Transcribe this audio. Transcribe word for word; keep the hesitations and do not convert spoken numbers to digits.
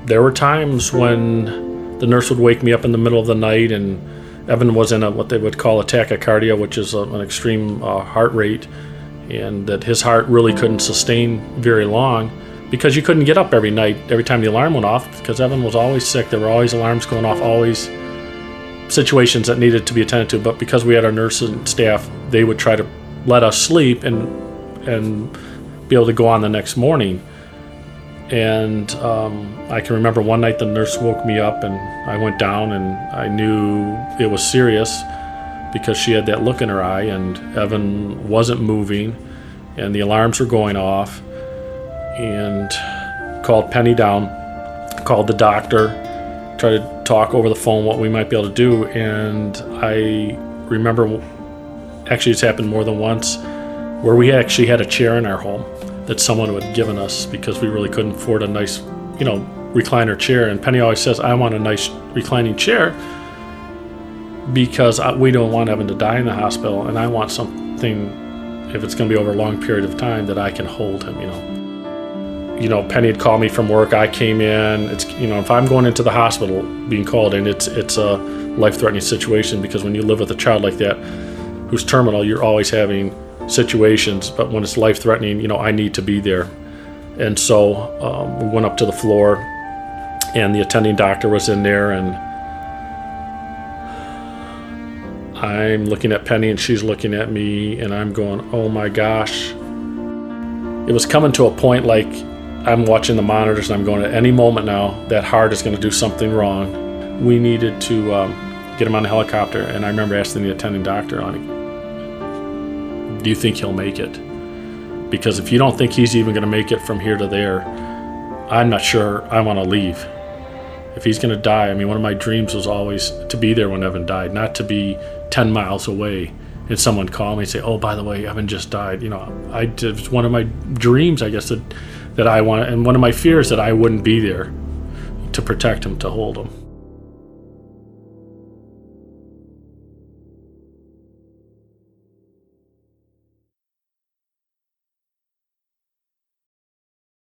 there were times when the nurse would wake me up in the middle of the night, and Evan was in a what they would call a tachycardia, which is a, an extreme uh, heart rate, and that his heart really couldn't sustain very long because you couldn't get up every night every time the alarm went off, because Evan was always sick. There were always alarms going off, always situations that needed to be attended to. But because we had our nurses and staff, they would try to let us sleep and and be able to go on the next morning. And um, I can remember one night the nurse woke me up, and I went down, and I knew it was serious because she had that look in her eye, and Evan wasn't moving, and the alarms were going off. And called Penny down, called the doctor, tried to talk over the phone what we might be able to do. And I remember, actually it's happened more than once, where we actually had a chair in our home that someone had given us because we really couldn't afford a nice, you know, recliner chair. And Penny always says, I want a nice reclining chair because I, we don't want Evan to die in the hospital, and I want something, if it's going to be over a long period of time, that I can hold him, you know. You know, Penny had called me from work. I came in. It's, you know, if I'm going into the hospital being called in, it's it's a life-threatening situation, because when you live with a child like that who's terminal, you're always having situations. But when it's life-threatening, you know, I need to be there. And so um, we went up to the floor, and the attending doctor was in there, and I'm looking at Penny, and she's looking at me, and I'm going, oh my gosh. It was coming to a point like I'm watching the monitors, and I'm going, at any moment now, that heart is going to do something wrong. We needed to um, get him on the helicopter, and I remember asking the attending doctor, on do you think he'll make it? Because if you don't think he's even going to make it from here to there, I'm not sure I want to leave. If he's going to die, I mean, one of my dreams was always to be there when Evan died, not to be ten miles away and someone call me and say, oh, by the way, Evan just died. You know, I, it was one of my dreams, I guess, that, that I want, and one of my fears that I wouldn't be there to protect him, to hold him.